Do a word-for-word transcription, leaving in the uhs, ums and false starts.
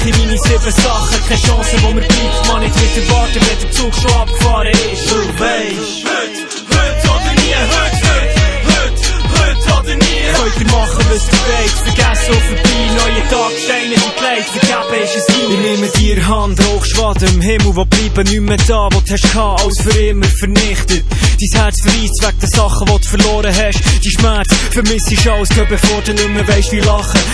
mache ich meine sieben Sachen. Keine Chance, wo mir bleibt, man nicht wieder warten, wenn der Zug schon abgefahren ist. Du weisst, heute, heute oder nie, heute, heute, heute, heute oder nie. Könnt ihr machen, was ihr wollt, vergessen und vorbei. Neue Tag, Steine und Kleid, vergeben ist es nie. Ich nehme dir Hand, Hochschwaden im Himmel, wo bleiben nicht mehr da, wo du hast gehabt, alles für immer vernichtet. Dein Herz verreist wegen der Sachen, die du verloren hast. Die Schmerz vermisst ich alles, bevor du nicht mehr weisst wie lachen.